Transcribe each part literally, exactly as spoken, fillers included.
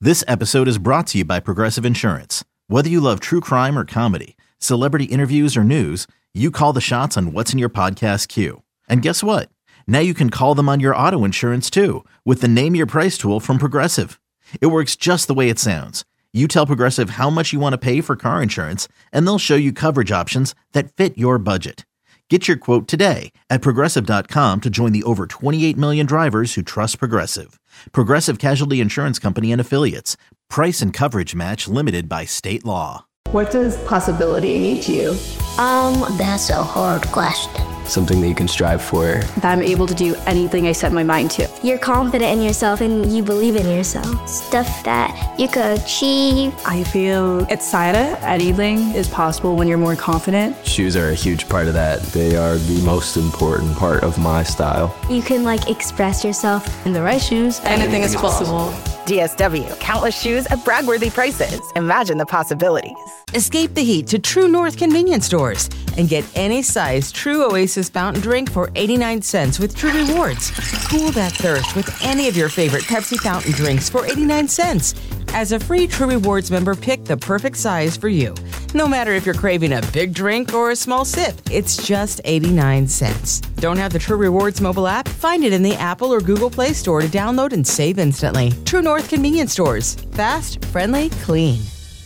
This episode is brought to you by Progressive Insurance. Whether you love true crime or comedy, celebrity interviews or news, you call the shots on what's in your podcast queue. And guess what? Now you can call them on your auto insurance too with the Name Your Price tool from Progressive. It works just the way it sounds. You tell Progressive how much you want to pay for car insurance, and they'll show you coverage options that fit your budget. Get your quote today at Progressive dot com to join the over twenty-eight million drivers who trust Progressive. Progressive Casualty Insurance Company and Affiliates. Price and coverage match limited by state law. What does possibility mean to you? Um, that's a hard question. Something that you can strive for. That I'm able to do anything I set my mind to. You're confident in yourself and you believe in yourself. Stuff that you could achieve. I feel excited. Anything is possible when you're more confident. Shoes are a huge part of that. They are the most important part of my style. You can like express yourself. In the right shoes, anything is possible. D S W, countless shoes at brag-worthy prices. Imagine the possibilities. Escape the heat to True North convenience stores and get any size True Oasis fountain drink for eighty-nine cents with True Rewards. Cool that thirst with any of your favorite Pepsi fountain drinks for eighty-nine cents. As a free True Rewards member, pick the perfect size for you. No matter if you're craving a big drink or a small sip, it's just eighty-nine cents. Don't have the True Rewards mobile app? Find it in the Apple or Google Play Store to download and save instantly. True North convenience stores. Fast, friendly, clean.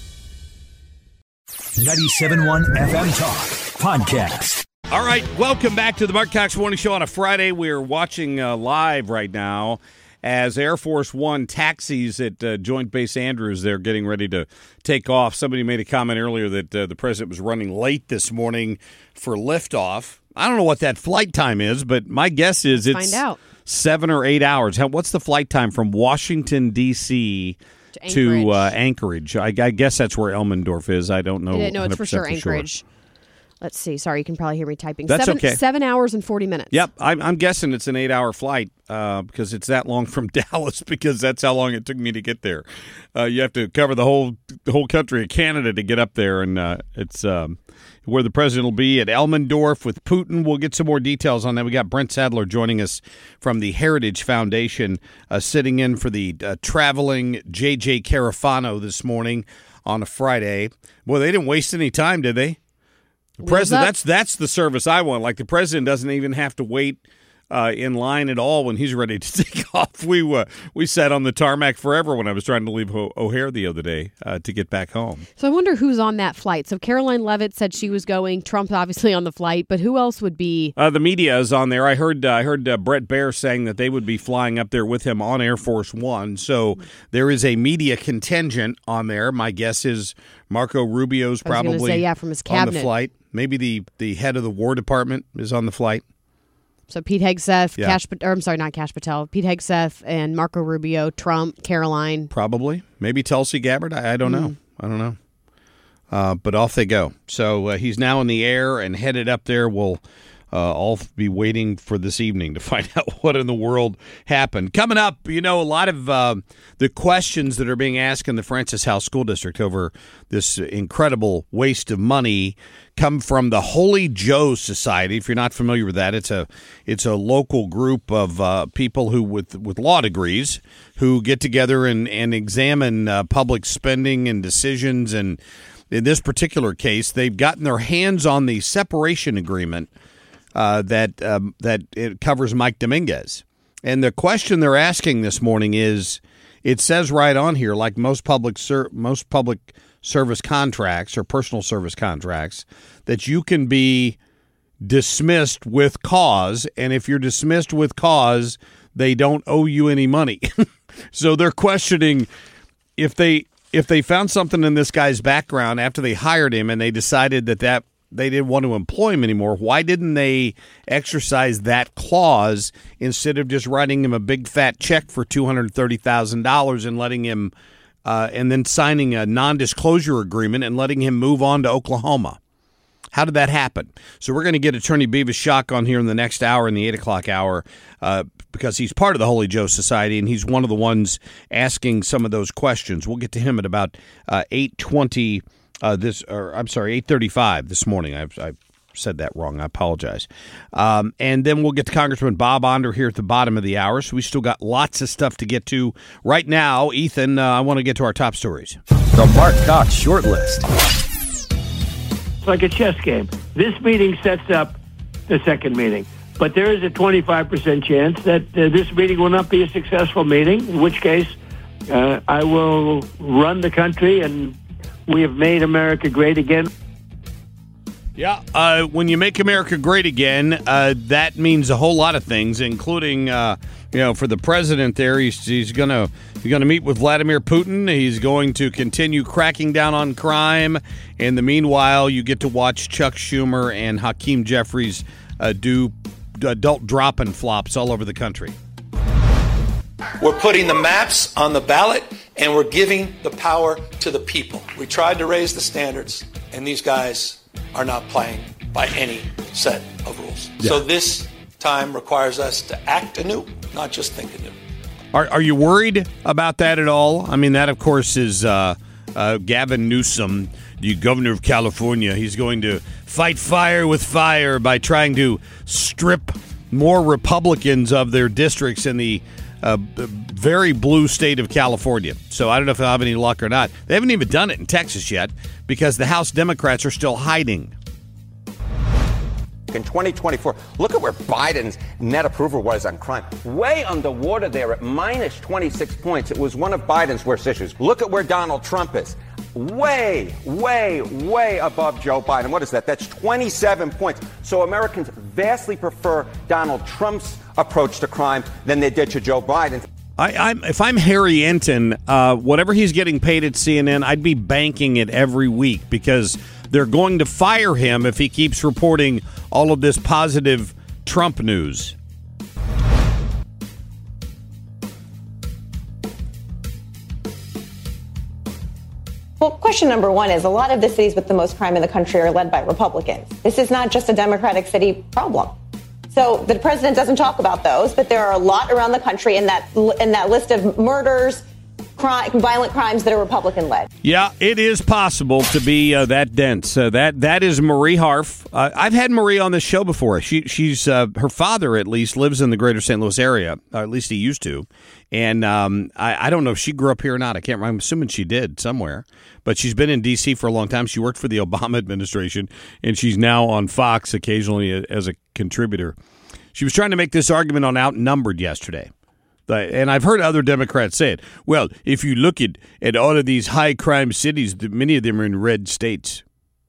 ninety-seven point one F M Talk Podcast. All right, welcome back to the Mark Cox Morning Show on a Friday. We're watching uh, live right now as Air Force One taxis at uh, Joint Base Andrews. They're getting ready to take off. Somebody made a comment earlier that uh, the president was running late this morning for liftoff. I don't know what that flight time is, but my guess is it's Find out. seven or eight hours. How, what's the flight time from Washington, D C to Anchorage? To, uh, Anchorage? I, I guess that's where Elmendorf is. I don't know. Yeah, no, it's for sure for Anchorage. Sure. Let's see. Sorry, you can probably hear me typing. That's seven, okay. Seven hours and forty minutes. Yep, I'm, I'm guessing it's an eight-hour flight uh, because it's that long from Dallas. Because that's how long it took me to get there. Uh, you have to cover the whole the whole country of Canada to get up there, and uh, it's um, where the president will be at Elmendorf with Putin. We'll get some more details on that. We got Brent Sadler joining us from the Heritage Foundation, uh, sitting in for the uh, traveling J J Carafano this morning on a Friday. Boy, they didn't waste any time, did they? The president, that's that's the service I want. Like the president doesn't even have to wait uh, in line at all when he's ready to take off. We uh, we sat on the tarmac forever when I was trying to leave o- O'Hare the other day uh, to get back home. So I wonder who's on that flight. So Caroline Leavitt said she was going. Trump's obviously on the flight, but who else would be? Uh, the media is on there. I heard uh, I heard uh, Brett Baer saying that they would be flying up there with him on Air Force One. So there is a media contingent on there. My guess is Marco Rubio's probably say, yeah, from his on cabinet. the flight. Maybe the, the head of the War Department is on the flight. So Pete Hegseth, Yeah. Cash, or I'm sorry, not Cash Patel, Pete Hegseth and Marco Rubio, Trump, Caroline. Probably. Maybe Tulsi Gabbard. I, I don't know. I don't know. Uh, but off they go. So uh, he's now in the air and headed up there. We'll uh, all be waiting for this evening to find out what in the world happened. Coming up, you know, a lot of uh, the questions that are being asked in the Francis House School District over this incredible waste of money come from the Holy Joe Society. If you're not familiar with that, it's a it's a local group of uh, people who with with law degrees who get together and and examine uh, public spending and decisions. And in this particular case, they've gotten their hands on the separation agreement uh, that um, that it covers Mike Dominguez. And the question they're asking this morning is, it says right on here, like most public ser- most public service contracts or personal service contracts, that you can be dismissed with cause, and if you're dismissed with cause, they don't owe you any money. So they're questioning if they if they found something in this guy's background after they hired him and they decided that that they didn't want to employ him anymore, why didn't they exercise that clause instead of just writing him a big fat check for two hundred thirty thousand dollars and letting him uh, and then signing a non-disclosure agreement and letting him move on to Oklahoma? How did that happen? So we're going to get Attorney Beavis Schock on here in the next hour, in the eight o'clock hour, uh, because he's part of the Holy Joe Society, and he's one of the ones asking some of those questions. We'll get to him at about uh, eight twenty uh, this, or I'm sorry, eight thirty-five this morning. I've, I've said that wrong. I apologize. Um, and then we'll get to Congressman Bob Onder here at the bottom of the hour. So we still got lots of stuff to get to right now. Ethan, uh, I want to get to our top stories. The Mark Cox short list. It's like a chess game. This meeting sets up the second meeting. But there is a twenty-five percent chance that uh, this meeting will not be a successful meeting, in which case uh, I will run the country and we have made America great again. Yeah, uh, when you make America great again, uh, that means a whole lot of things, including, uh, you know, for the president there, he's, he's going to he's gonna meet with Vladimir Putin. He's going to continue cracking down on crime. In the meanwhile, you get to watch Chuck Schumer and Hakeem Jeffries uh, do adult drop-in flops all over the country. We're putting the maps on the ballot, and we're giving the power to the people. We tried to raise the standards, and these guys are not playing by any set of rules. Yeah. So this time requires us to act anew, not just think anew. Are, are you worried about that at all? I mean, that, of course, is uh, uh, Gavin Newsom, the governor of California. He's going to fight fire with fire by trying to strip more Republicans of their districts in the uh, very blue state of California. So I don't know if they'll have any luck or not. They haven't even done it in Texas yet because the House Democrats are still hiding. In twenty twenty-four, look at where Biden's net approval was on crime. Way underwater there at minus twenty-six points. It was one of Biden's worst issues. Look at where Donald Trump is. Way, way, way above Joe Biden. What is that? That's twenty-seven points. So Americans vastly prefer Donald Trump's approach to crime than they did to Joe Biden. I, I'm, if I'm Harry Enton, uh, whatever he's getting paid at C N N, I'd be banking it every week because they're going to fire him if he keeps reporting all of this positive Trump news. Well, question number one is a lot of the cities with the most crime in the country are led by Republicans. This is not just a Democratic city problem. So the president doesn't talk about those, but there are a lot around the country in that in that list of murders, crime, violent crimes that are Republican-led. Yeah, it is possible to be uh, that dense. Uh, that that is Marie Harf. Uh, I've had Marie on this show before. She she's uh, her father at least lives in the greater Saint Louis area, or at least he used to. And um, I, I don't know if she grew up here or not. I can't. I'm assuming she did somewhere. But she's been in D C for a long time. She worked for the Obama administration, and she's now on Fox occasionally as a contributor. She was trying to make this argument on Outnumbered yesterday. And I've heard other Democrats say it. Well, if you look at, at all of these high-crime cities, many of them are in red states.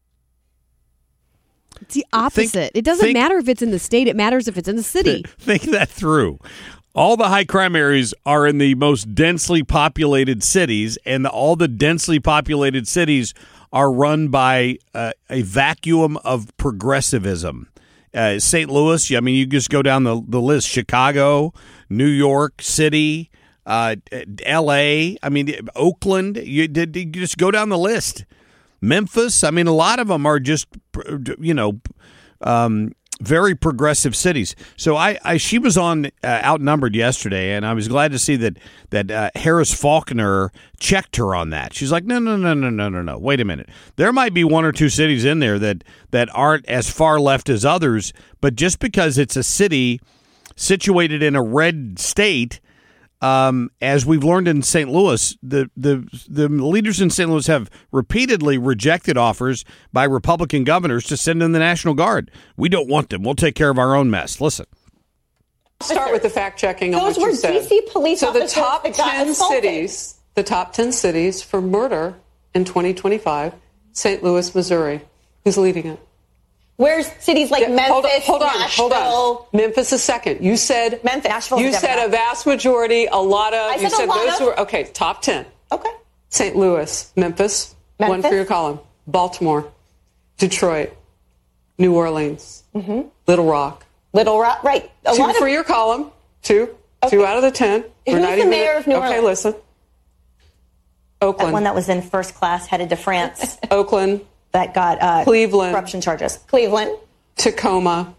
It's the opposite. Think, it doesn't think, matter if it's in the state. It matters if it's in the city. Think that through. All the high-crime areas are in the most densely populated cities, and the, all the densely populated cities are run by uh, a vacuum of progressivism. Uh, Saint Louis, I mean, you just go down the, the list. Chicago, New York City, uh, L A, I mean, Oakland, you, you just go down the list. Memphis, I mean, a lot of them are just, you know, um, very progressive cities. So I, I she was on uh, Outnumbered yesterday, and I was glad to see that that uh, Harris Faulkner checked her on that. She's like, no, no, no, no, no, no, no. Wait a minute. There might be one or two cities in there that that aren't as far left as others, but just because it's a city situated in a red state, um, as we've learned in Saint Louis, the, the the leaders in Saint Louis have repeatedly rejected offers by Republican governors to send in the National Guard. We don't want them. We'll take care of our own mess. Listen. Start with the fact checking on Those what you were said. D C police so the officers top that got ten assaulted. cities, the top ten cities for murder in twenty twenty-five, Saint Louis, Missouri. Who's leading it? Where's cities like Yeah, Memphis, hold on, hold on, Nashville? hold on. Memphis is second. You said Memphis, Nashville. You said a vast majority, a lot of. I you said a said lot those of. who were okay. Top ten. Okay. Saint Louis, Memphis, one Memphis. for your column. Baltimore, Detroit, New Orleans, Mm-hmm. Little Rock. Little Rock, right? A two lot for of, your column. Two. Okay. Two out of the ten. Who's We're not the even mayor of New okay, Orleans? listen. Oakland. That one that was in first class headed to France. Oakland. That got uh, Cleveland. corruption charges. Cleveland. Tacoma.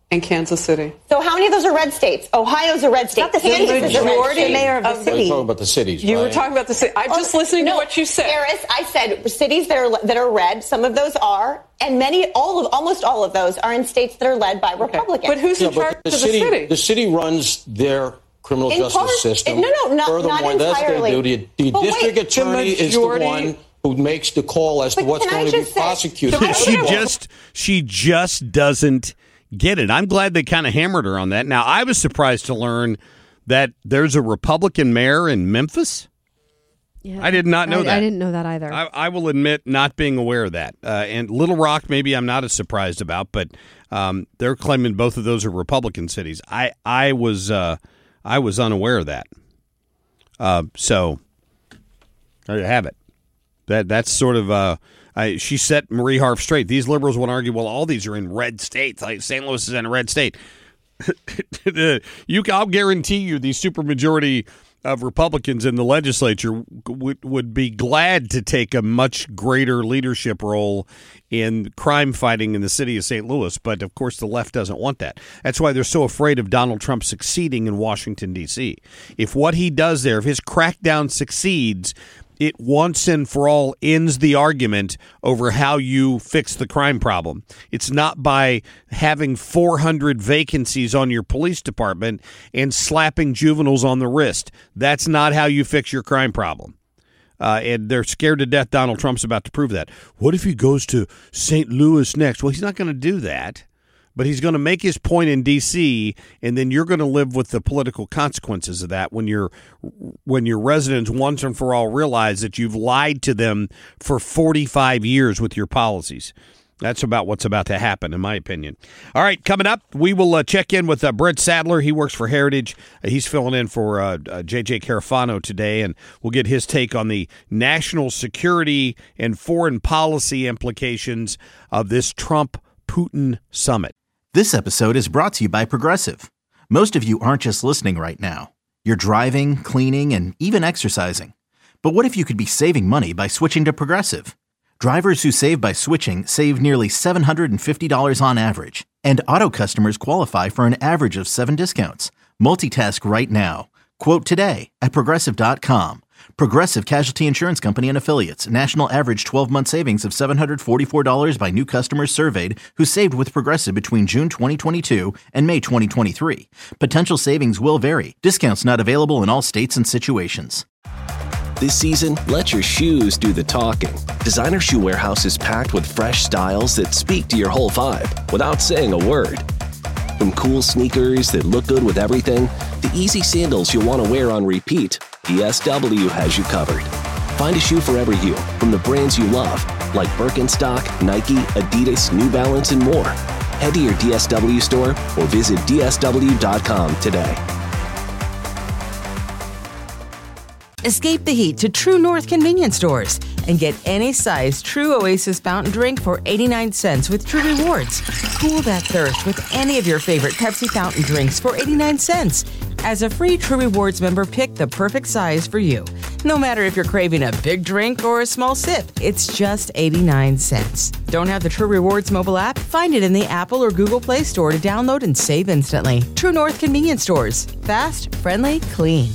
and Kansas City. So how many of those are red states? Ohio's a red state. Not the Kansas cities. is a red Majority state. mayor of the of the- city. You're talking about the cities, You right? were talking about the city. I'm just listening no, to what you said. Harris, I said cities that are that are red. Some of those are, and many, all of, almost all of those are in states that are led by Republicans. But who's Yeah, in but charge the of the city, city? the city runs their criminal In justice part- system. no, no, not- Furthermore, not that's entirely. their duty. The But wait, district the attorney is the majority- one who makes the call as to But what's can I going to be just say- prosecuted. she just she just doesn't get it. I'm glad they kind of hammered her on that. Now, I was surprised to learn that there's a Republican mayor in Memphis. Yeah, I did not know I, that. I didn't know that either. I, I will admit not being aware of that. Uh, and Little Rock, maybe I'm not as surprised about, but um, they're claiming both of those are Republican cities. I I was uh, I was unaware of that. Uh, so there you have it. That that's sort of uh, I, she set Marie Harf straight. These liberals would argue, well, all these are in red states. Like Saint Louis is in a red state. you, I'll guarantee you, the supermajority of Republicans in the legislature would would be glad to take a much greater leadership role in crime fighting in the city of Saint Louis. But, of course, the left doesn't want that. That's why they're so afraid of Donald Trump succeeding in Washington, D C. If what he does there, if his crackdown succeeds, it once and for all ends the argument over how you fix the crime problem. It's not by having four hundred vacancies on your police department and slapping juveniles on the wrist. That's not how you fix your crime problem. Uh, and they're scared to death Donald Trump's about to prove that. What if he goes to Saint Louis next? Well, he's not going to do that. But he's going to make his point in D C, and then you're going to live with the political consequences of that when your when your residents once and for all realize that you've lied to them for forty-five years with your policies. That's about what's about to happen, in my opinion. All right, coming up, we will uh, check in with uh, Brett Sadler. He works for Heritage. Uh, he's filling in for uh, uh, J J Carafano today, and we'll get his take on the national security and foreign policy implications of this Trump-Putin summit. This episode is brought to you by Progressive. Most of you aren't just listening right now. You're driving, cleaning, and even exercising. But what if you could be saving money by switching to Progressive? Drivers who save by switching save nearly seven hundred fifty dollars on average. And auto customers qualify for an average of seven discounts. Multitask right now. Quote today at Progressive dot com. Progressive Casualty Insurance Company and Affiliates. National average twelve-month savings of seven hundred forty-four dollars by new customers surveyed who saved with Progressive between June twenty twenty-two and May twenty twenty-three. Potential savings will vary. Discounts not available in all states and situations. This season, let your shoes do the talking. Designer Shoe Warehouse is packed with fresh styles that speak to your whole vibe without saying a word. From cool sneakers that look good with everything, to easy sandals you'll want to wear on repeat, D S W has you covered. Find a shoe for every you, from the brands you love, like Birkenstock, Nike, Adidas, New Balance, and more. Head to your D S W store or visit D S W dot com today. Escape the heat to True North convenience stores and get any size True Oasis fountain drink for eighty-nine cents with True Rewards. Cool that thirst with any of your favorite Pepsi fountain drinks for eighty-nine cents. As a free True Rewards member, pick the perfect size for you. No matter if you're craving a big drink or a small sip, it's just eighty-nine cents. Don't have the True Rewards mobile app? Find it in the Apple or Google Play Store to download and save instantly. True North convenience stores. Fast, friendly, clean.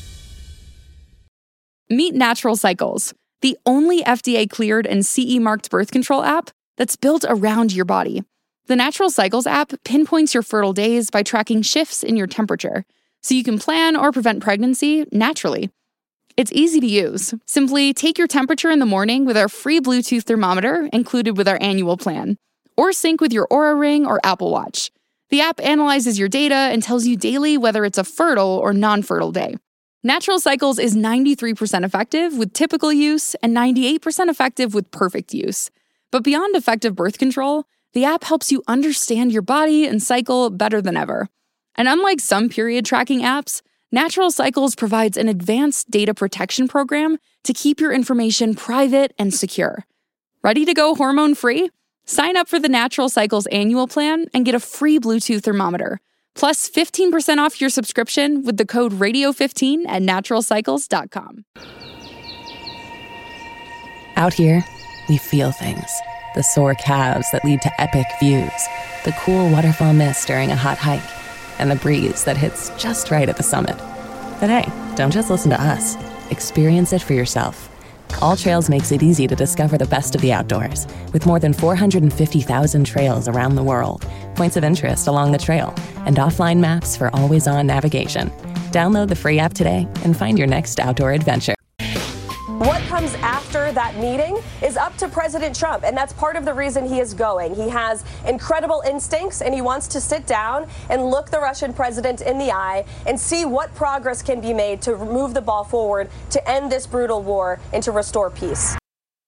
Meet Natural Cycles, the only F D A-cleared and C E-marked birth control app that's built around your body. The Natural Cycles app pinpoints your fertile days by tracking shifts in your temperature, so you can plan or prevent pregnancy naturally. It's easy to use. Simply take your temperature in the morning with our free Bluetooth thermometer included with our annual plan, or sync with your Oura Ring or Apple Watch. The app analyzes your data and tells you daily whether it's a fertile or non-fertile day. Natural Cycles is ninety-three percent effective with typical use and ninety-eight percent effective with perfect use. But beyond effective birth control, the app helps you understand your body and cycle better than ever. And unlike some period tracking apps, Natural Cycles provides an advanced data protection program to keep your information private and secure. Ready to go hormone-free? Sign up for the Natural Cycles annual plan and get a free Bluetooth thermometer. Plus fifteen percent off your subscription with the code radio fifteen at natural cycles dot com. Out here, we feel things. The sore calves that lead to epic views, the cool waterfall mist during a hot hike, and the breeze that hits just right at the summit. But hey, don't just listen to us. Experience it for yourself. All Trails makes it easy to discover the best of the outdoors, with more than four hundred fifty thousand trails around the world, points of interest along the trail, and offline maps for always-on navigation. Download the free app today and find your next outdoor adventure. What comes after that meeting is up to President Trump, and that's part of the reason he is going. He has incredible instincts, and he wants to sit down and look the Russian president in the eye and see what progress can be made to move the ball forward, to end this brutal war, and to restore peace.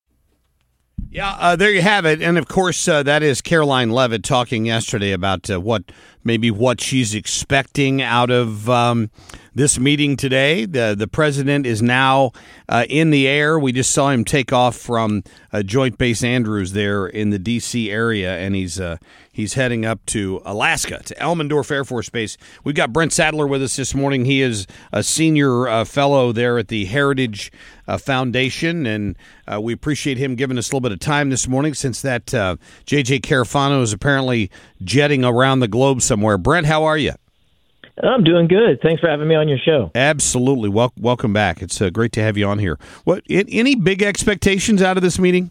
Yeah, uh, there you have it. And, of course, uh, that is Karoline Leavitt talking yesterday about uh, what maybe what she's expecting out of um, this meeting today. The the president is now uh, in the air. We just saw him take off from uh, Joint Base Andrews there in the D C area, and he's uh, he's heading up to Alaska, to Elmendorf Air Force Base. We've got Brent Sadler with us this morning. He is a senior uh, fellow there at the Heritage uh, Foundation, and uh, we appreciate him giving us a little bit of time this morning since that uh, J J Carafano is apparently jetting around the globe somewhere. Brent, how are you? I'm doing good. Thanks for having me on your show. Absolutely. Wel- welcome back. It's uh, great to have you on here. What? Any big expectations out of this meeting?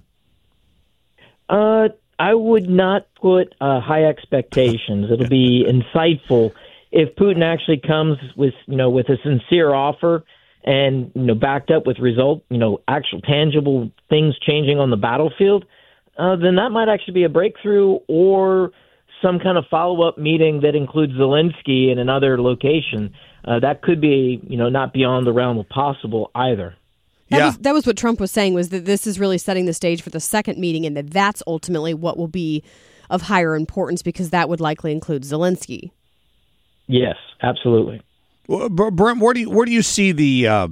Uh, I would not put uh, high expectations. It'll be insightful if Putin actually comes with, you know, with a sincere offer and, you know, backed up with result, you know, actual tangible things changing on the battlefield. Uh, then that might actually be a breakthrough, or some kind of follow-up meeting that includes Zelensky in another location. Uh, that could be, you know, not beyond the realm of possible either. That, yeah. was, that was what Trump was saying, was that this is really setting the stage for the second meeting, and that that's ultimately what will be of higher importance, because that would likely include Zelensky. Yes, absolutely. Well, Brent, where do you, where do you see the uh,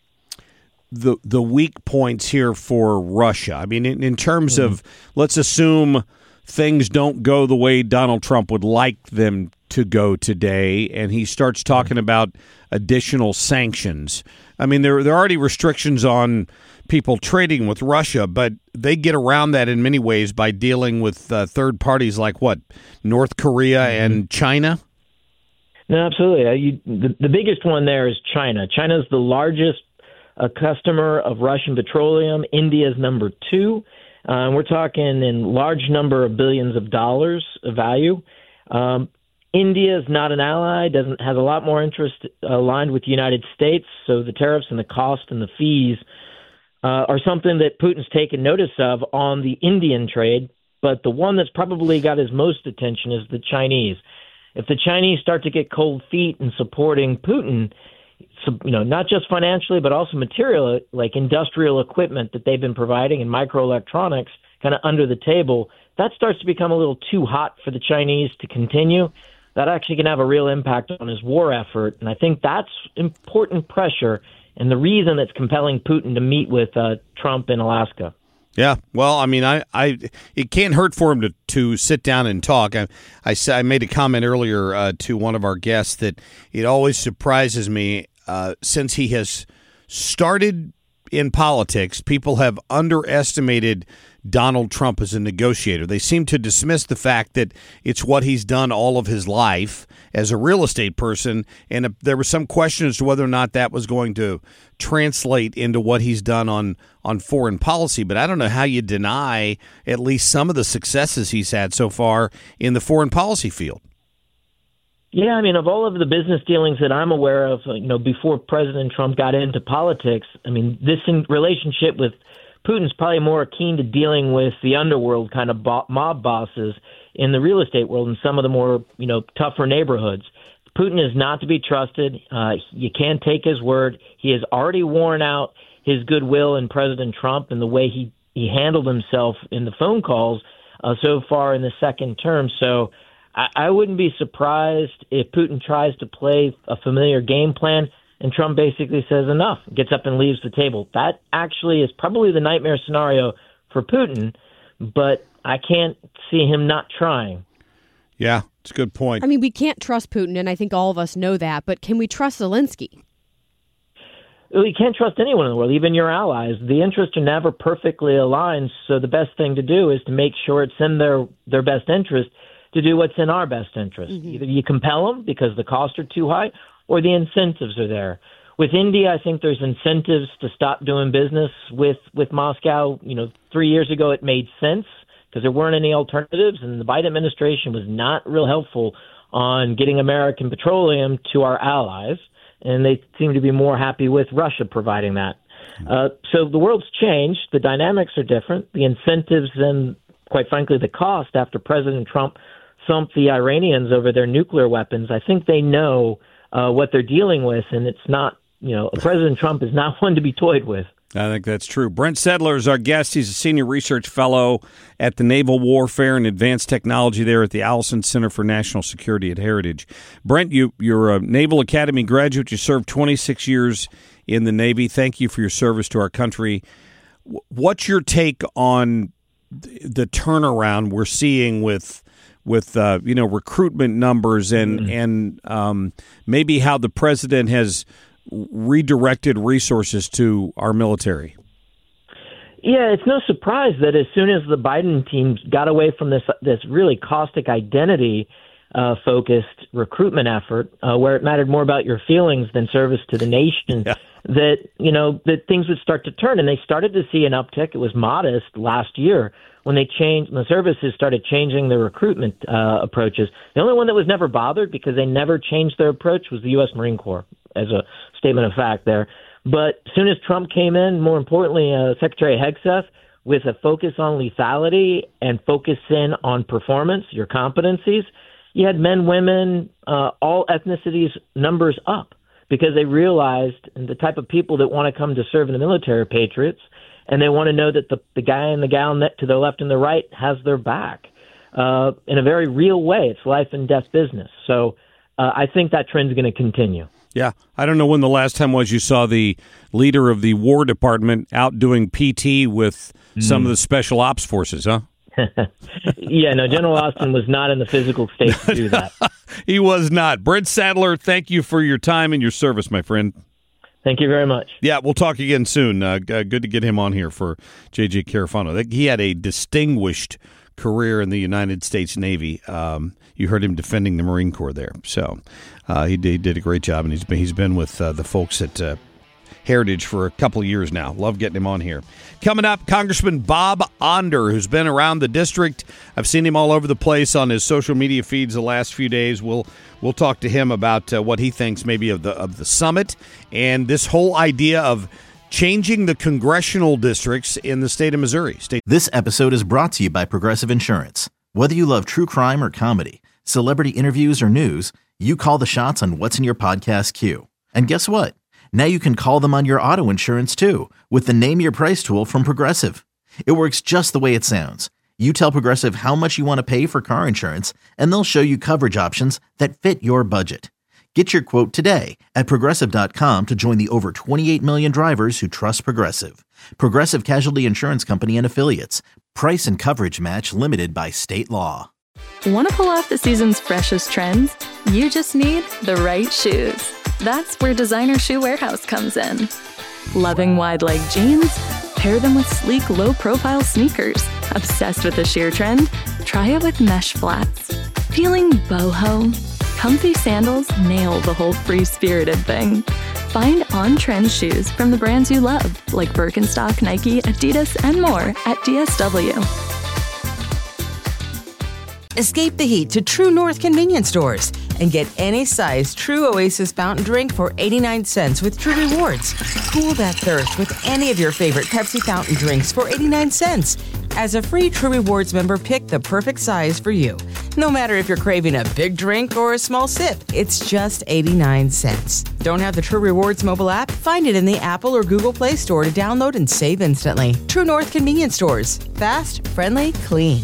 the the weak points here for Russia? I mean, in, in terms mm-hmm. of, let's assume things don't go the way Donald Trump would like them to go today, and he starts talking about additional sanctions. I mean, there there are already restrictions on people trading with Russia, but they get around that in many ways by dealing with uh, third parties like, what, North Korea mm-hmm. and China? No, absolutely. Uh, you, the, the biggest one there is China. China is the largest uh, customer of Russian petroleum. India is number two. Uh, and we're talking in large number of billions of dollars of value. Um, India is not an ally, doesn't has a lot more interest aligned with the United States, so the tariffs and the cost and the fees uh, are something that Putin's taken notice of on the Indian trade, but the one that's probably got his most attention is the Chinese. If the Chinese start to get cold feet in supporting Putin, so, you know, not just financially, but also material, like industrial equipment that they've been providing and microelectronics kind of under the table, that starts to become a little too hot for the Chinese to continue. That actually can have a real impact on his war effort. And I think that's important pressure and the reason that's compelling Putin to meet with uh, Trump in Alaska. Yeah, well, I mean, I, I, it can't hurt for him to, to sit down and talk. I, I, I made a comment earlier uh, to one of our guests that it always surprises me uh, since he has started in politics, people have underestimated Donald Trump as a negotiator. They seem to dismiss the fact that it's what he's done all of his life as a real estate person, and uh, there was some question as to whether or not that was going to translate into what he's done on, on foreign policy. But I don't know how you deny at least some of the successes he's had so far in the foreign policy field. Yeah, I mean, of all of the business dealings that I'm aware of, you know, before President Trump got into politics, I mean, this in relationship with Putin's probably more keen to dealing with the underworld kind of bo- mob bosses in the real estate world and some of the more, you know, tougher neighborhoods. Putin is not to be trusted. Uh, you can't take his word. He has already worn out his goodwill in President Trump and the way he, he handled himself in the phone calls uh, so far in the second term. So I, I wouldn't be surprised if Putin tries to play a familiar game plan and Trump basically says enough, gets up and leaves the table. That actually is probably the nightmare scenario for Putin, but I can't see him not trying. Yeah, it's a good point. I mean, we can't trust Putin, and I think all of us know that, but can we trust Zelensky? you can't trust anyone in the world, even your allies. The interests are never perfectly aligned, so the best thing to do is to make sure it's in their, their best interest to do what's in our best interest. Mm-hmm. Either you compel them because the costs are too high, or the incentives are there. With India, I think there's incentives to stop doing business with, with Moscow. You know, three years ago it made sense because there weren't any alternatives, and the Biden administration was not real helpful on getting American petroleum to our allies, and they seem to be more happy with Russia providing that. Uh, so the world's changed. The dynamics are different. The incentives and, quite frankly, the cost after President Trump thumped the Iranians over their nuclear weapons, I think they know uh, what they're dealing with, and it's not, you know, President Trump is not one to be toyed with. I think that's true. Brent Sedler is our guest. He's a senior research fellow at the Naval Warfare and Advanced Technology there at the Allison Center for National Security at Heritage. Brent, you, you're a Naval Academy graduate. You served twenty-six years in the Navy. Thank you for your service to our country. What's your take on the turnaround we're seeing with with uh, you know recruitment numbers and mm-hmm. and um, maybe how the president has redirected resources to our military? Yeah, it's no surprise that as soon as the Biden team got away from this this really caustic identity uh, focused recruitment effort, uh, where it mattered more about your feelings than service to the nation, yeah. that you know that things would start to turn, and they started to see an uptick. It was modest last year when they changed, when the services started changing their recruitment uh, approaches. The only one that was never bothered because they never changed their approach was the U S Marine Corps, as a statement of fact there. But as soon as Trump came in, more importantly, uh, Secretary Hegseth, with a focus on lethality and focus in on performance, your competencies, you had men, women, uh, all ethnicities numbers up because they realized the type of people that want to come to serve in the military are patriots, and they want to know that the, the guy and the gal to their left and the right has their back uh, in a very real way. It's life and death business. So uh, I think that trend's going to continue. Yeah, I don't know when the last time was you saw the leader of the War Department out doing P T with mm. some of the Special Ops forces, huh? Yeah, no, General Austin was not in the physical state to do that. He was not. Brent Sedler, thank you for your time and your service, my friend. Thank you very much. Yeah, we'll talk again soon. Uh, good to get him on here for J J Carafano. He had a distinguished career in the United States Navy. Um, you heard him defending the Marine Corps there. So uh, he, did, he did a great job, and he's been, he's been with uh, the folks at uh, Heritage for a couple of years now. Love getting him on here. Coming up, Congressman Bob Onder, who's been around the district. I've seen him all over the place on his social media feeds the last few days. We'll we'll talk to him about uh, what he thinks maybe of the of the summit and this whole idea of changing the congressional districts in the state of Missouri. State- this episode is brought to you by Progressive Insurance. Whether you love true crime or comedy, celebrity interviews or news, you call the shots on what's in your podcast queue. And guess what? Now you can call them on your auto insurance too with the Name Your Price tool from Progressive. It works just the way it sounds. You tell Progressive how much you want to pay for car insurance, and they'll show you coverage options that fit your budget. Get your quote today at Progressive dot com to join the over twenty-eight million drivers who trust Progressive. Progressive Casualty Insurance Company and Affiliates. Price and coverage match limited by state law. Want to pull off the season's freshest trends? You just need the right shoes. That's where Designer Shoe Warehouse comes in. Loving wide leg jeans? Pair them with sleek, low-profile sneakers. Obsessed with the sheer trend? Try it with mesh flats. Feeling boho? Comfy sandals nail the whole free-spirited thing. Find on-trend shoes from the brands you love, like Birkenstock, Nike, Adidas, and more at D S W. Escape the heat to True North convenience stores and get any size True Oasis fountain drink for eighty-nine cents with True Rewards. Cool that thirst with any of your favorite Pepsi fountain drinks for eighty-nine cents. As a free True Rewards member, pick the perfect size for you. No matter if you're craving a big drink or a small sip, it's just eighty-nine cents. Don't have the True Rewards mobile app? Find it in the Apple or Google Play Store to download and save instantly. True North convenience stores. Fast, friendly, clean.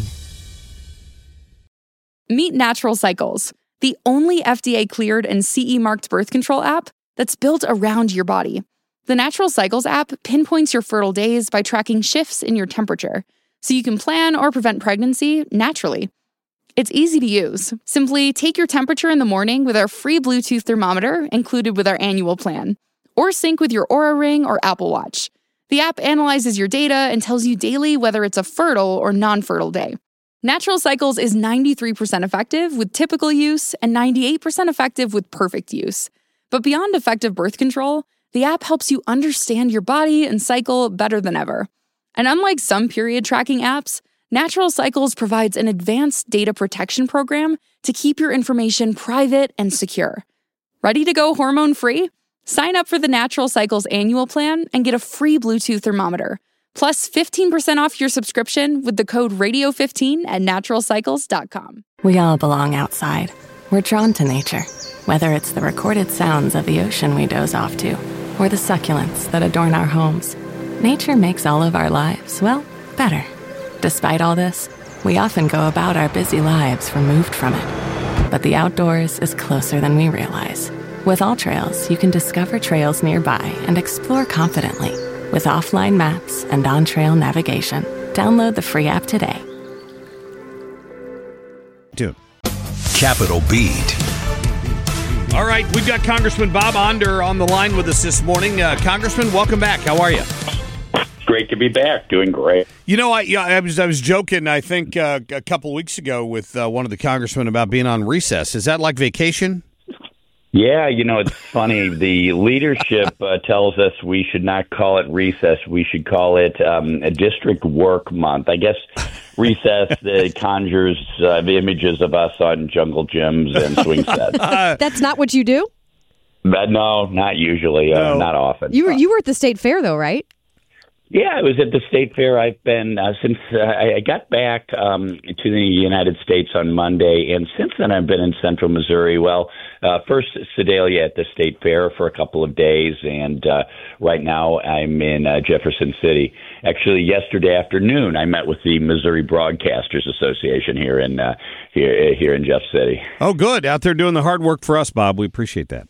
Meet Natural Cycles, the only F D A-cleared and C E-marked birth control app that's built around your body. The Natural Cycles app pinpoints your fertile days by tracking shifts in your temperature, so you can plan or prevent pregnancy naturally. It's easy to use. Simply take your temperature in the morning with our free Bluetooth thermometer included with our annual plan, or sync with your Oura Ring or Apple Watch. The app analyzes your data and tells you daily whether it's a fertile or non-fertile day. Natural Cycles is ninety-three percent effective with typical use and ninety-eight percent effective with perfect use. But beyond effective birth control, the app helps you understand your body and cycle better than ever. And unlike some period tracking apps, Natural Cycles provides an advanced data protection program to keep your information private and secure. Ready to go hormone-free? Sign up for the Natural Cycles annual plan and get a free Bluetooth thermometer, plus fifteen percent off your subscription with the code radio fifteen at natural cycles dot com. We all belong outside. We're drawn to nature, whether it's the recorded sounds of the ocean we doze off to, or the succulents that adorn our homes. Nature makes all of our lives, well, better. Despite all this, we often go about our busy lives removed from it. But the outdoors is closer than we realize. With AllTrails, you can discover trails nearby and explore confidently. With offline maps and on-trail navigation, download the free app today. Dude. Capital Beat. All right, we've got Congressman Bob Onder on the line with us this morning. Uh, Congressman, welcome back. How are you? Great to be back. Doing great. You know, I yeah, I was I was joking. I think uh, a couple of weeks ago with uh, one of the congressmen about being on recess. Is that like vacation? Yeah, you know, it's funny. The leadership uh, tells us we should not call it recess. We should call it um, a district work month. I guess recess uh, conjures uh, the images of us on jungle gyms and swing sets. That's not what you do? But no, not usually. Uh, No. Not often. You were you were at the state fair though, right? Yeah, I was at the state fair. I've been uh, since uh, I got back um, to the United States on Monday, and since then I've been in Central Missouri. Well, uh, first Sedalia at the state fair for a couple of days, and uh, right now I'm in uh, Jefferson City. Actually, yesterday afternoon I met with the Missouri Broadcasters Association here in uh, here here in Jeff City. Oh, good. Out there doing the hard work for us, Bob. We appreciate that.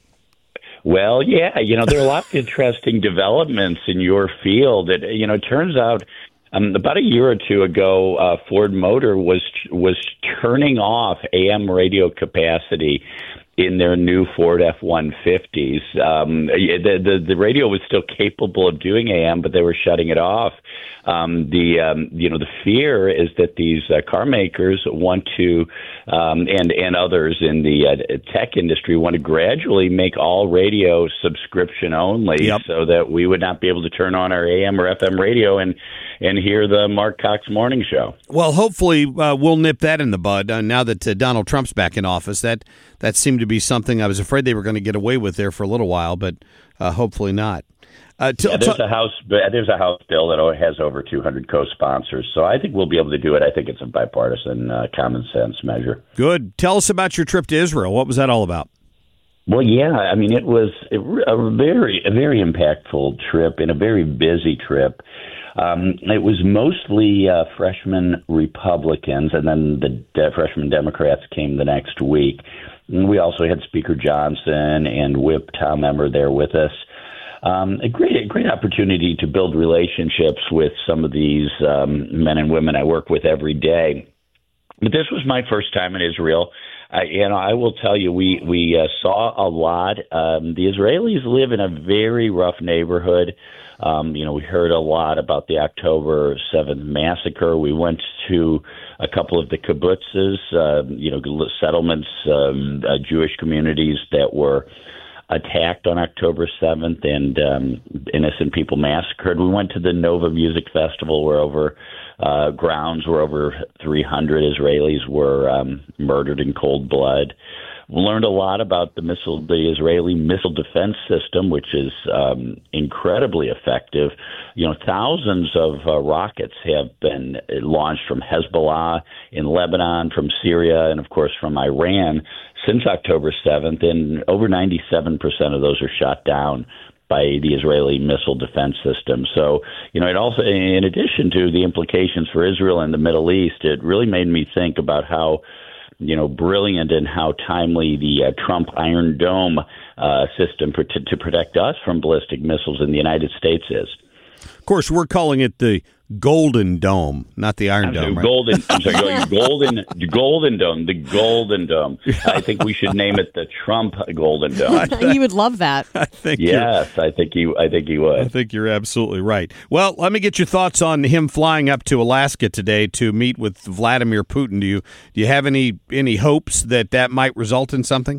Well, yeah, you know, there are a lot of interesting developments in your field. It, you know, it turns out um, about a year or two ago, uh, Ford Motor was was turning off A M radio capacity in their new Ford F one fifties. Um, the, the the radio was still capable of doing A M, but they were shutting it off. Um, the um, you know the fear is that these uh, car makers want to, um, and and others in the uh, tech industry want to gradually make all radio subscription only, Yep. so that we would not be able to turn on our A M or F M radio and and hear the Mark Cox Morning Show. Well, hopefully uh, we'll nip that in the bud. Uh, now that uh, Donald Trump's back in office, that that seemed to be something I was afraid they were going to get away with there for a little while, but uh, hopefully not. Uh, t- yeah, there's t- a house. There's a house bill that has over two hundred co-sponsors, so I think we'll be able to do it. I think it's a bipartisan, uh, common sense measure. Good. Tell us about your trip to Israel. What was that all about? Well, yeah, I mean, it was a very, a very impactful trip and a very busy trip. Um, it was mostly uh, freshman Republicans, and then the de- freshman Democrats came the next week. And we also had Speaker Johnson and Whip Tom Emmer there with us. Um, a great, a great opportunity to build relationships with some of these um, men and women I work with every day. But this was my first time in Israel. I, you know, I will tell you, we we uh, saw a lot. Um, the Israelis live in a very rough neighborhood. Um, you know, we heard a lot about the October seventh massacre. We went to a couple of the kibbutzes, uh, you know, settlements, um, uh, Jewish communities that were attacked on October seventh and um, innocent people massacred. We went to the Nova Music Festival where over uh, grounds where over three hundred Israelis were um, murdered in cold blood. We learned a lot about the missile, the Israeli missile defense system, which is um, incredibly effective. You know, thousands of uh, rockets have been launched from Hezbollah in Lebanon, from Syria, and of course from Iran since October seventh, and over ninety-seven percent of those are shot down by the Israeli missile defense system. So, you know, it also, in addition to the implications for Israel and the Middle East, it really made me think about how, you know, brilliant and how timely the uh, Trump Iron Dome uh, system for, to, to protect us from ballistic missiles in the United States is. Of course, we're calling it the Golden Dome, not the Iron I'm Dome. sorry, Right? Golden. I'm sorry, no, Golden, Golden Dome. The Golden Dome. I think we should name it the Trump Golden Dome. You would love that. I think. Yes, I think you. I think you would. I think you're absolutely right. Well, let me get your thoughts on him flying up to Alaska today to meet with Vladimir Putin. Do you do you have any any hopes that that might result in something?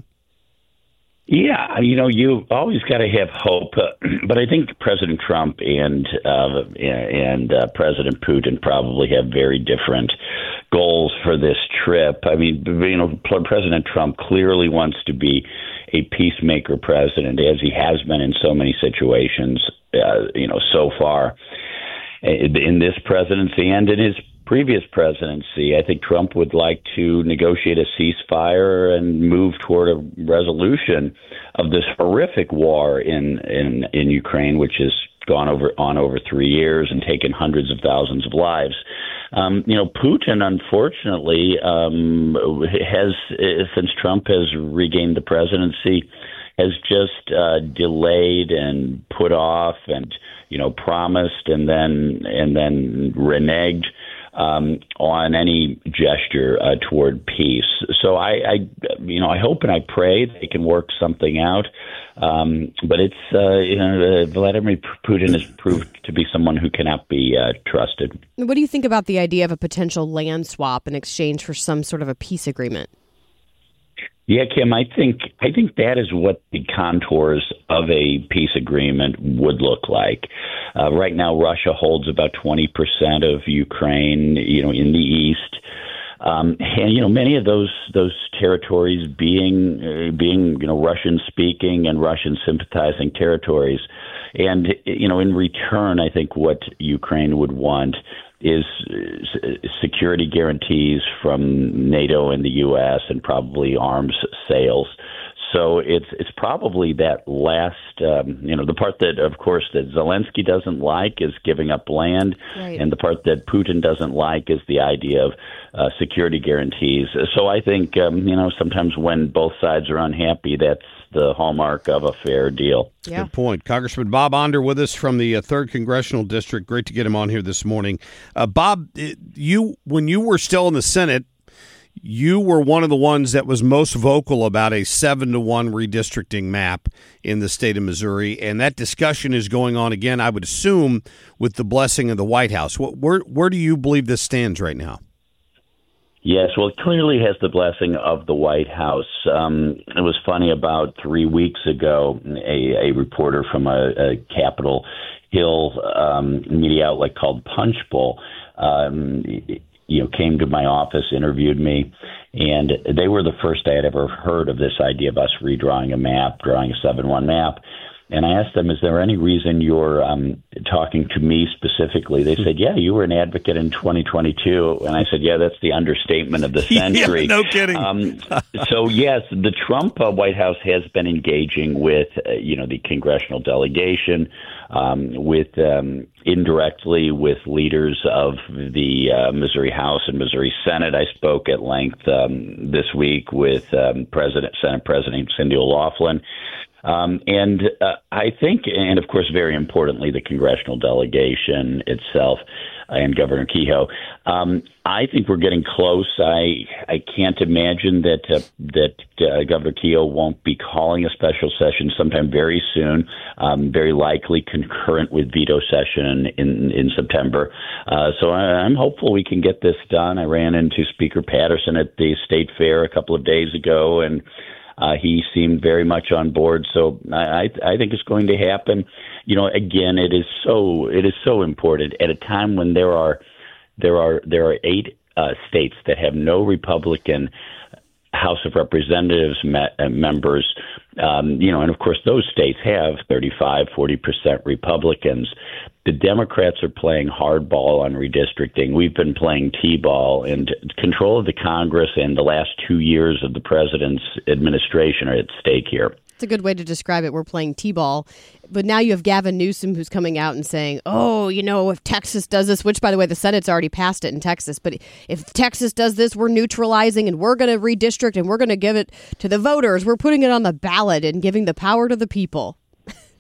Yeah, you know, you always got to have hope, uh, but I think President Trump and uh, and uh, President Putin probably have very different goals for this trip. I mean, you know, President Trump clearly wants to be a peacemaker president, as he has been in so many situations, uh, you know, so far in this presidency and in his previous presidency. I think Trump would like to negotiate a ceasefire and move toward a resolution of this horrific war in in, in Ukraine, which has gone over on over three years and taken hundreds of thousands of lives. Um, you know, Putin, unfortunately, um, has since Trump has regained the presidency, has just uh, delayed and put off and you know promised and then and then reneged Um, on any gesture uh, toward peace. So I, I, you know, I hope and I pray they can work something out. Um, but it's, uh, you know, uh, Vladimir Putin has proved to be someone who cannot be uh, trusted. What do you think about the idea of a potential land swap in exchange for some sort of a peace agreement? Yeah, Kim, I think I think that is what the contours of a peace agreement would look like. Uh, right now, Russia holds about twenty percent of Ukraine, you know, in the east, um, and you know many of those those territories being uh, being you know Russian speaking and Russian sympathizing territories, and you know in return, I think what Ukraine would want is security guarantees from NATO and the U S and probably arms sales. So it's it's probably that last, um, you know, the part that, of course, that Zelensky doesn't like is giving up land, right. And the part that Putin doesn't like is the idea of uh, security guarantees. So I think, um, you know, sometimes when both sides are unhappy, that's the hallmark of a fair deal. Yeah. Good point. Congressman Bob Onder with us from the uh, third Congressional District. Great to get him on here this morning. Uh, Bob, you when you were still in the Senate, you were one of the ones that was most vocal about a seven to one redistricting map in the state of Missouri, and that discussion is going on again, I would assume, with the blessing of the White House. What, where, where do you believe this stands right now? Yes, well, it clearly has the blessing of the White House. Um, it was funny, about three weeks ago, a, a reporter from a, a Capitol Hill um, media outlet called Punchbowl um, you know, came to my office, interviewed me, and they were the first I had ever heard of this idea of us redrawing a map, drawing a seven one map. And I asked them, is there any reason you're um, talking to me specifically? They said, yeah, you were an advocate in twenty twenty-two. And I said, yeah, that's the understatement of the century. Yeah, no kidding. Um, so, yes, the Trump uh, White House has been engaging with, uh, you know, the congressional delegation, um, with um, indirectly with leaders of the uh, Missouri House and Missouri Senate. I spoke at length um, this week with um, President, Senate President Cindy O'Laughlin. Um, and uh, I think, and of course, very importantly, the congressional delegation itself and Governor Kehoe. Um, I think we're getting close. I I can't imagine that uh, that uh, Governor Kehoe won't be calling a special session sometime very soon, um, very likely concurrent with veto session in, in September. Uh, so I, I'm hopeful we can get this done. I ran into Speaker Patterson at the State Fair a couple of days ago, and Uh, he seemed very much on board, so I, I think it's going to happen. You know, again, it is so it is so important at a time when there are there are there are eight uh, states that have no Republican House of Representatives me- uh, members. Um, you know, and of course, those states have thirty-five, forty percent Republicans. The Democrats are playing hardball on redistricting. We've been playing T-ball, and control of the Congress and the last two years of the president's administration are at stake here. It's a good way to describe it. We're playing T-ball. But now you have Gavin Newsom who's coming out and saying, oh, you know, if Texas does this, which, by the way, the Senate's already passed it in Texas, but if Texas does this, we're neutralizing and we're going to redistrict and we're going to give it to the voters. We're putting it on the ballot and giving the power to the people.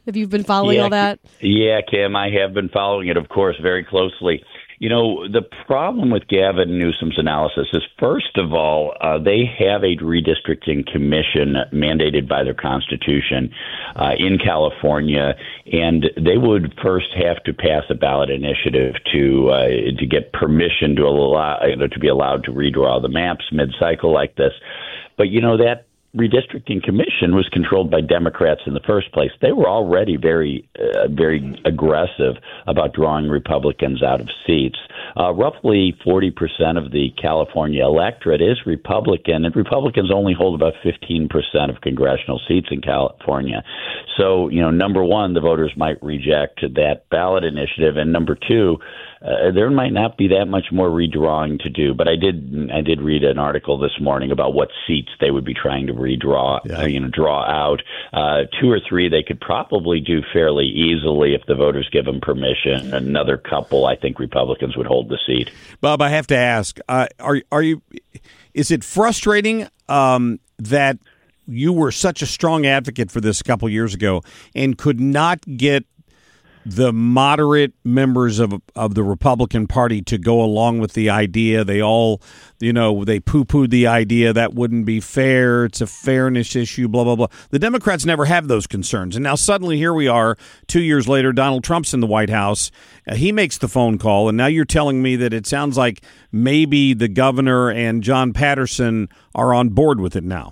Have you been following yeah, all that? Yeah, Kim, I have been following it, of course, very closely. You know, the problem with Gavin Newsom's analysis is, first of all, uh, they have a redistricting commission mandated by their constitution uh, in California, and they would first have to pass a ballot initiative to uh, to get permission to allow you know, to be allowed to redraw the maps mid-cycle like this. But you know that redistricting commission was controlled by Democrats in the first place. They were already very, uh, very aggressive about drawing Republicans out of seats. Uh, roughly forty percent of the California electorate is Republican, and Republicans only hold about fifteen percent of congressional seats in California. So, you know, number one, the voters might reject that ballot initiative, and number two, Uh, there might not be that much more redrawing to do, but I did I did read an article this morning about what seats they would be trying to redraw, yeah. uh, you know, draw out. Uh, two or three they could probably do fairly easily if the voters give them permission. Another couple, I think Republicans would hold the seat. Bob, I have to ask: uh, Are are you? Is it frustrating um, that you were such a strong advocate for this a couple years ago and could not get the moderate members of of the Republican Party to go along with the idea? They all, you know, they poo-pooed the idea that wouldn't be fair. It's a fairness issue, blah, blah, blah. The Democrats never have those concerns. And now suddenly here we are, two years later, Donald Trump's in the White House. Uh, he makes the phone call, and now you're telling me that it sounds like maybe the governor and John Patterson are on board with it now.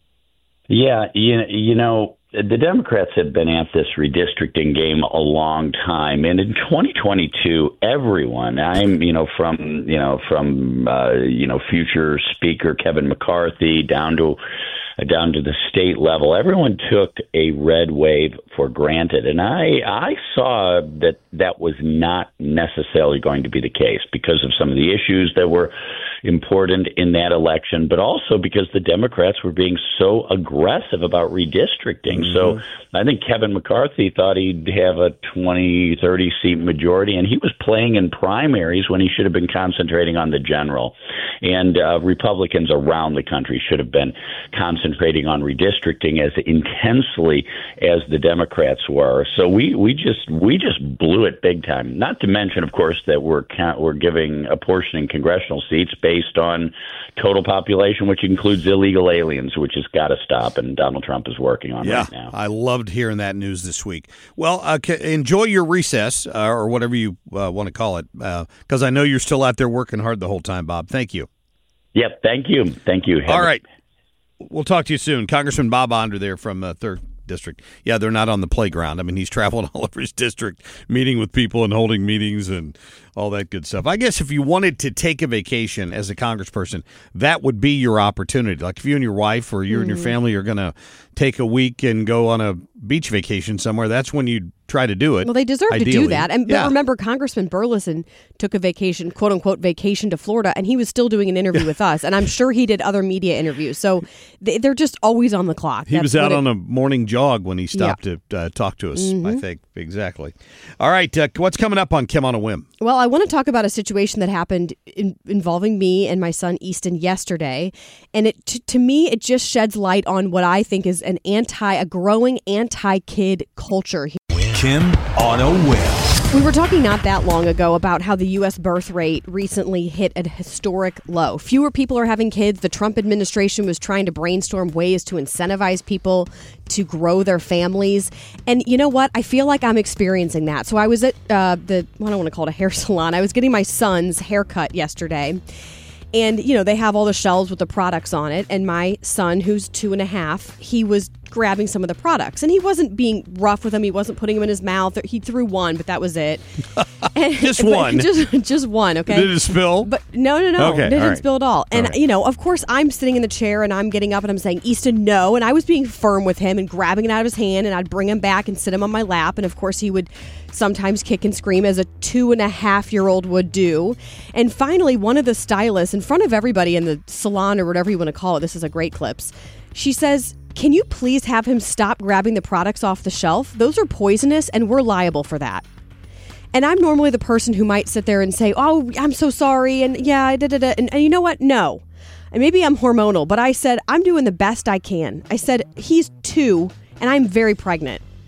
Yeah, you, you know, the Democrats have been at this redistricting game a long time, and in twenty twenty-two, everyone, I'm, you know, from, you know, from, uh, you know, future Speaker Kevin McCarthy down to, down to the state level, everyone took a red wave for granted, and I, I saw that that was not necessarily going to be the case because of some of the issues that were important in that election, but also because the Democrats were being so aggressive about redistricting. Mm-hmm. So I think Kevin McCarthy thought he'd have a twenty, thirty seat majority, and he was playing in primaries when he should have been concentrating on the general. And uh, Republicans around the country should have been concentrating on redistricting as intensely as the Democrats were. So we, we just we just blew it big time. Not to mention, of course, that we're we're giving apportioning congressional seats based on total population, which includes illegal aliens, which has got to stop, and Donald Trump is working on yeah, right now. I loved hearing that news this week. Well, uh, enjoy your recess, uh, or whatever you uh, want to call it, because uh, I know you're still out there working hard the whole time, Bob. Thank you. Yep, thank you. Thank you. Have All right. We'll talk to you soon. Congressman Bob Onder there from uh, third District. Yeah, they're not on the playground. I mean, he's traveling all over his district, meeting with people and holding meetings and all that good stuff. I guess if you wanted to take a vacation as a congressperson, that would be your opportunity. Like if you and your wife or you mm-hmm. and your family are going to take a week and go on a beach vacation somewhere, that's when you'd try to do it. Well, they deserve ideally. to do that. And yeah. but remember, Congressman Burleson took a vacation, quote unquote, vacation to Florida, and he was still doing an interview with us. And I'm sure he did other media interviews. So they, they're just always on the clock. He That's was out it, on a morning jog when he stopped yeah. to uh, talk to us, mm-hmm. I think. Exactly. All right. Uh, what's coming up on Kim on a Whim? Well, I want to talk about a situation that happened in, involving me and my son Easton yesterday. And it t- to me, it just sheds light on what I think is an anti, a growing anti-kid culture. Kim on a Whim. We were talking not that long ago about how the U S birth rate recently hit a historic low. Fewer people are having kids. The Trump administration was trying to brainstorm ways to incentivize people to grow their families. And you know what? I feel like I'm experiencing that. So I was at uh, the, well, I don't want to call it a hair salon. I was getting my son's haircut yesterday. And, you know, they have all the shelves with the products on it. And my son, who's two and a half, he was grabbing some of the products. And he wasn't being rough with them. He wasn't putting them in his mouth. He threw one, but that was it. And, just one? Just, just one, okay? Did it spill? But no, no, no. Okay, it didn't right. spill at all. And, all right. you know, of course, I'm sitting in the chair and I'm getting up and I'm saying, Easton, no. And I was being firm with him and grabbing it out of his hand. And I'd bring him back and sit him on my lap. And, of course, he would sometimes kick and scream as a two and a half year old would do. And finally, one of the stylists, in front of everybody in the salon or whatever you want to call it, this is a great clips, she says, can you please have him stop grabbing the products off the shelf? Those are poisonous and we're liable for that. And I'm normally the person who might sit there and say, oh, I'm so sorry. And yeah, da, da, da. And, and you know what? No. And maybe I'm hormonal, but I said, I'm doing the best I can. I said, he's two and I'm very pregnant.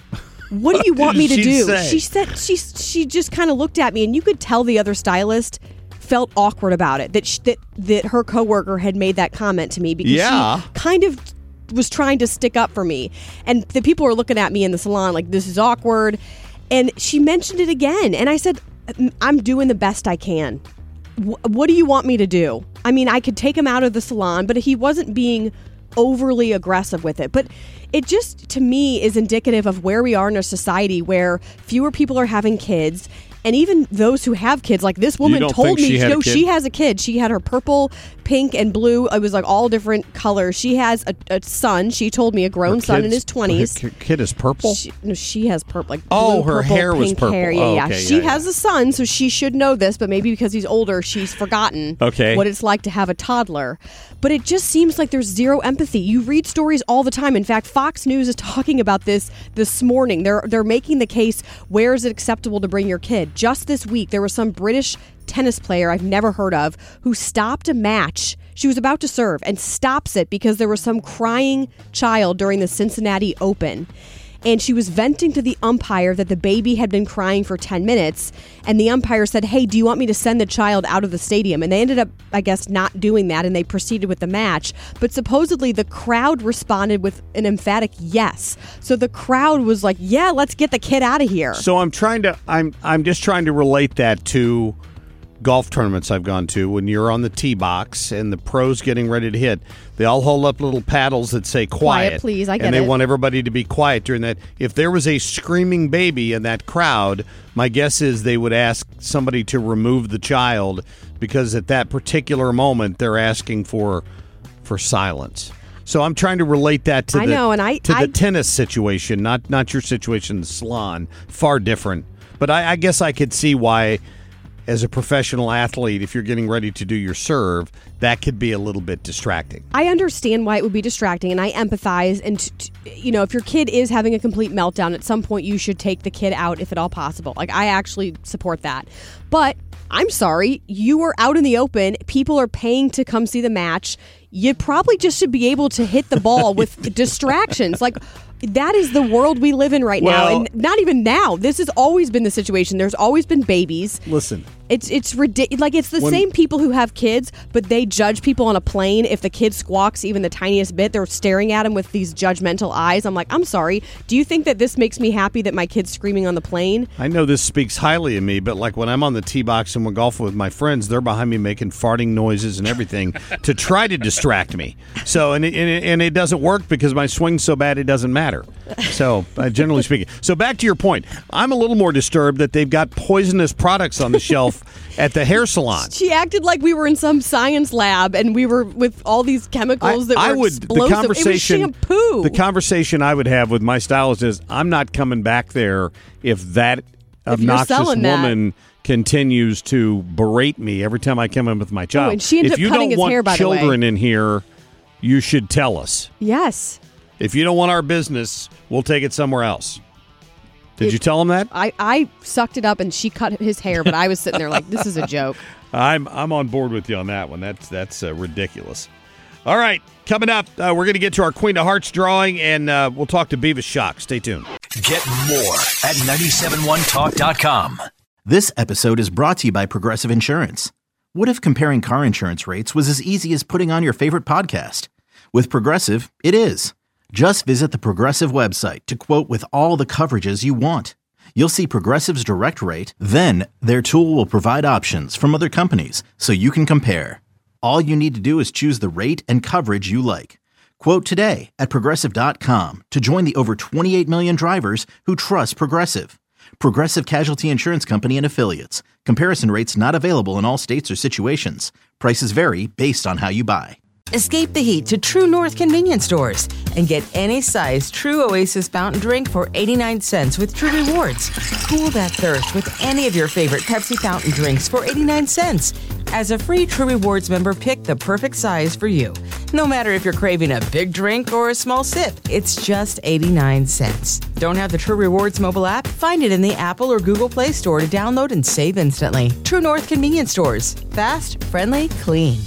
what do you want me to She'd do? say. She said she she just kind of looked at me, and you could tell the other stylist felt awkward about it, that she, that that her coworker had made that comment to me because Yeah. she kind of was trying to stick up for me. And the people were looking at me in the salon like, this is awkward. And she mentioned it again. And I said, I'm doing the best I can. W- what do you want me to do? I mean, I could take him out of the salon, but he wasn't being overly aggressive with it. But it just, to me, is indicative of where we are in a society where fewer people are having kids. And even those who have kids, like this woman don't told think me, she had a no, kid? she has a kid. She had her purple, pink, and blue. It was like all different colors. She has a, a son. She told me a grown Her son in kid's- his twenties. Her kid is purple? She, no, she has purple. Like Oh, blue, her purple, hair was pink purple. Hair. Yeah, Oh, yeah. okay, She yeah, has a son, so she should know this. But maybe because he's older, she's forgotten Okay. what it's like to have a toddler. But it just seems like there's zero empathy. You read stories all the time. In fact, Fox News is talking about this this morning. They're they're making the case, where is it acceptable to bring your kid? Just this week, there was some British tennis player I've never heard of who stopped a match. She was about to serve and stops it because there was some crying child during the Cincinnati Open. And she was venting to the umpire that the baby had been crying for ten minutes. And the umpire said, hey, do you want me to send the child out of the stadium? And they ended up, I guess, not doing that, and they proceeded with the match. But supposedly the crowd responded with an emphatic yes. So the crowd was like, yeah, let's get the kid out of here. So I'm trying to I'm I'm just trying to relate that to golf tournaments I've gone to. When you're on the tee box and the pros getting ready to hit, they all hold up little paddles that say quiet. Quiet, please. I get and they it. want everybody to be quiet during that. If there was a screaming baby in that crowd, my guess is they would ask somebody to remove the child, because at that particular moment they're asking for for silence. So I'm trying to relate that to I the know, and I- to I- the tennis situation, not not your situation in the salon. Far different. But I, I guess I could see why, as a professional athlete, if you're getting ready to do your serve, that could be a little bit distracting. I understand why it would be distracting, and I empathize. And, t- t- you know, if your kid is having a complete meltdown, at some point you should take the kid out if at all possible. Like, I actually support that. But I'm sorry, you were out in the open. People are paying to come see the match. You probably just should be able to hit the ball with distractions. Like, that is the world we live in right Well- now. And not even now. This has always been the situation. There's always been babies. Listen. It's it's ridiculous. Like, it's the When- same people who have kids, but they judge people on a plane. If the kid squawks even the tiniest bit, they're staring at him with these judgmental eyes. I'm like, I'm sorry. Do you think that this makes me happy that my kid's screaming on the plane? I know this speaks highly of me, but like when I'm on the tee box and we're golfing with my friends, they're behind me making farting noises and everything to try to distract me. So, and it, and it, and it doesn't work because my swing's so bad it doesn't matter. So, uh, generally speaking. So back to your point, I'm a little more disturbed that they've got poisonous products on the shelf at the hair salon. She acted like we were in some science lab and we were with all these chemicals that I were would explosive. the conversation It was shampoo. The conversation I would have with my stylist is, I'm not coming back there if that If you're obnoxious selling that. woman continues to berate me every time I come in with my child. Oh, and she ended if up you cutting don't his want hair, by the way. children in here, you should tell us. Yes. If you don't want our business, we'll take it somewhere else. Did It- you tell him that? I, I sucked it up and she cut his hair, but I was sitting there like, this is a joke. I'm I'm on board with you on that one. That's that's uh, ridiculous. All right, coming up, uh, we're going to get to our Queen of Hearts drawing, and uh, we'll talk to Beavis Shock. Stay tuned. Get more at nine seven one talk dot com. This episode is brought to you by Progressive Insurance. What if comparing car insurance rates was as easy as putting on your favorite podcast? With Progressive, it is. Just visit the Progressive website to quote with all the coverages you want. You'll see Progressive's direct rate, then their tool will provide options from other companies so you can compare. All you need to do is choose the rate and coverage you like. Quote today at Progressive dot com to join the over twenty-eight million drivers who trust Progressive. Progressive Casualty Insurance Company and Affiliates. Comparison rates not available in all states or situations. Prices vary based on how you buy. Escape the heat to True North convenience stores and get any size True Oasis fountain drink for eighty-nine cents with True Rewards. Cool that thirst with any of your favorite Pepsi fountain drinks for eighty-nine cents. As a free True Rewards member, pick the perfect size for you. No matter if you're craving a big drink or a small sip, it's just eighty-nine cents. Don't have the True Rewards mobile app? Find it in the Apple or Google Play Store to download and save instantly. True North convenience stores. Fast, friendly, clean.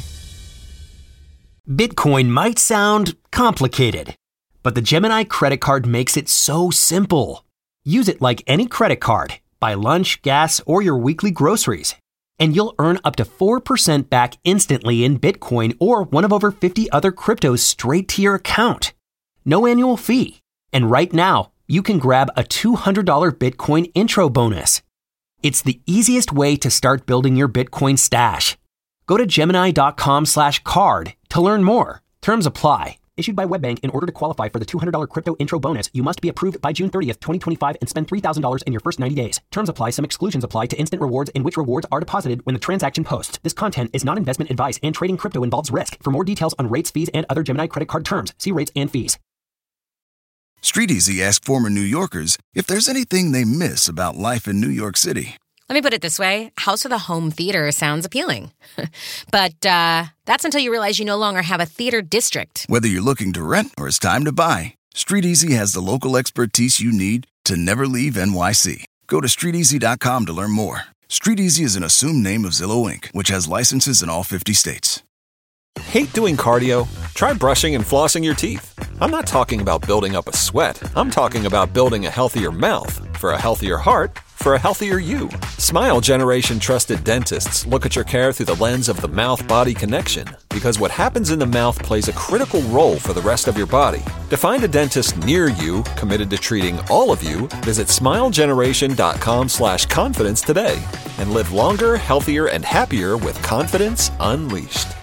Bitcoin might sound complicated, but the Gemini credit card makes it so simple. Use it like any credit card. Buy lunch, gas, or your weekly groceries. And you'll earn up to four percent back instantly in Bitcoin or one of over fifty other cryptos straight to your account. No annual fee. And right now, you can grab a two hundred dollars Bitcoin intro bonus. It's the easiest way to start building your Bitcoin stash. Go to Gemini.com slash card to learn more. Terms apply. Issued by WebBank. In order to qualify for the two hundred dollars crypto intro bonus, you must be approved by June thirtieth, twenty twenty-five and spend three thousand dollars in your first ninety days. Terms apply. Some exclusions apply to instant rewards in which rewards are deposited when the transaction posts. This content is not investment advice and trading crypto involves risk. For more details on rates, fees, and other Gemini credit card terms, see rates and fees. StreetEasy asked former New Yorkers if there's anything they miss about life in New York City. Let me put it this way. House with a home theater sounds appealing. But uh, that's until you realize you no longer have a theater district. Whether you're looking to rent or it's time to buy, StreetEasy has the local expertise you need to never leave N Y C. Go to street easy dot com to learn more. StreetEasy is an assumed name of Zillow Incorporated, which has licenses in all fifty states. Hate doing cardio? Try brushing and flossing your teeth. I'm not talking about building up a sweat. I'm talking about building a healthier mouth for a healthier heart for a healthier you. Smile Generation trusted dentists look at your care through the lens of the mouth-body connection because what happens in the mouth plays a critical role for the rest of your body. To find a dentist near you committed to treating all of you, visit smilegeneration.com slash confidence today and live longer, healthier, and happier with confidence unleashed.